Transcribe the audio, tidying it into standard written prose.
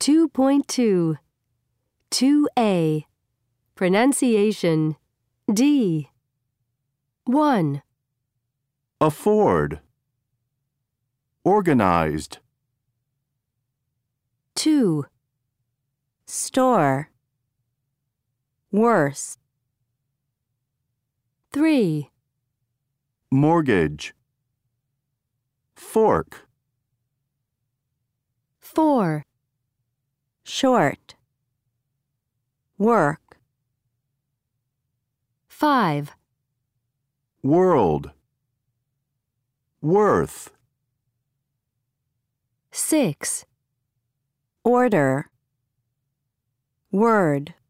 2.2 2A Pronunciation D 1. Afford. Organized. 2. Store. Worse. 3. Mortgage. Fork. 4. Short. Work. 5. World. Worth. 6. Order. Word.